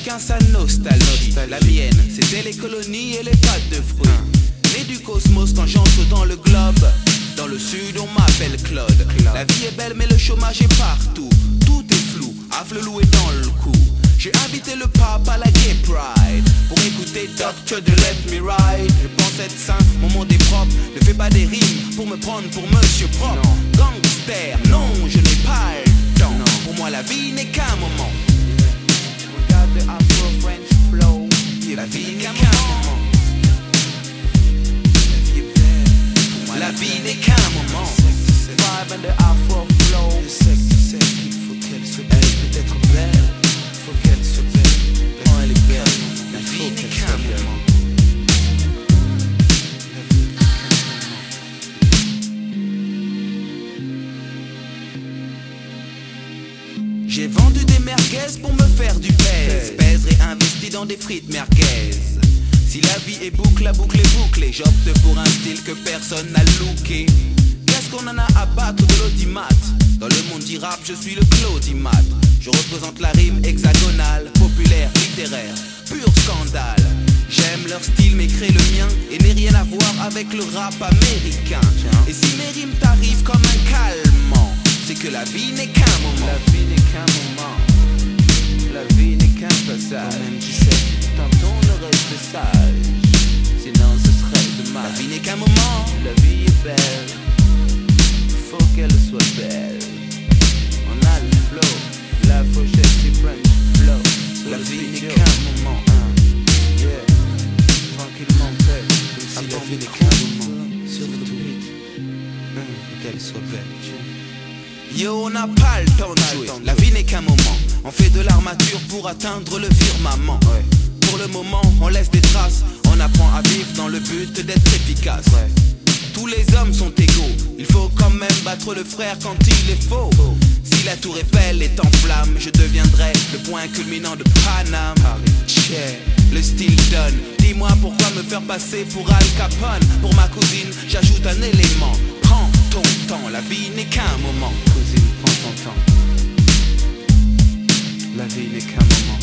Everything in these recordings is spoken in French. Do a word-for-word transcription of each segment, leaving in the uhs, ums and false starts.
Chacun sa nostalgie. La mienne, c'était les colonies et les pâtes de fruits. Né du cosmos quand j'entre dans le globe. Dans le sud on m'appelle Claude. La vie est belle mais le chômage est partout. Tout est flou, Afflelou est dans le coup. J'ai invité le pape à la Gay Pride pour écouter docteur de Let Me Ride. Je pense être sain, mon monde est propre. Ne fais pas des rimes pour me prendre pour monsieur propre. Non. Gangster, non, je n'ai pas le temps. Non. Pour moi la vie n'est qu'un moment. Regarde le Afro-French flow. La vie n'est qu'un moment. La vie n'est qu'un moment. Vibe and the Afro flow. Je sais, je sais qu'il faut qu'elle soit belle. Peut-être belle, faut qu'elle soit belle. Oh, elle est belle. La vie n'est qu'un moment. J'ai vendu des merguez pour me faire du pèse. Pèse réinvesti dans des frites merguez. Si la vie est boucle, la boucle est bouclée. J'opte pour un style que personne n'a looké. Qu'est-ce qu'on en a à battre de l'audimat? Dans le monde du rap, je suis le Claudimat. Je représente la rime hexagonale, populaire, littéraire, pur scandale. J'aime leur style mais crée le mien et n'ai rien à voir avec le rap américain. Et si mes rimes t'arrivent comme un calmant, c'est que la vie n'est qu'un moment. La vie n'est qu'un moment. La vie n'est qu'un passage. Même tu sais, tentons le reste sage. Sinon ce serait dommage. La vie n'est qu'un moment. La vie est belle. Faut qu'elle soit belle. On a le flow. La pochette c'est French flow. La vie n'est qu'un moment. Hein. Yeah. Tranquillement belle. Aussi la vie n'est qu'un moment. Sur le beat. Hein. Qu'elle soit belle. Yo, on n'a pas le temps de jouer. La vie n'est qu'un moment. On fait de l'armature pour atteindre le firmament. Ouais. Pour le moment, on laisse des traces. On apprend à vivre dans le but d'être efficace. Ouais. Tous les hommes sont égaux. Il faut quand même battre le frère quand il est faux. Oh. Si la tour Eiffel est en flamme, je deviendrai le point culminant de Paname. Yeah. Le style donne. Dis-moi pourquoi me faire passer pour Al Capone. Pour ma cousine, j'ajoute un élément. Prends ton temps, la vie n'est qu'un moment. Cousine, prends ton temps. La vie n'est qu'un moment.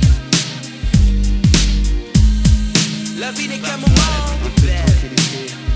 La vie n'est qu'un moment. Un peu de tranquillité.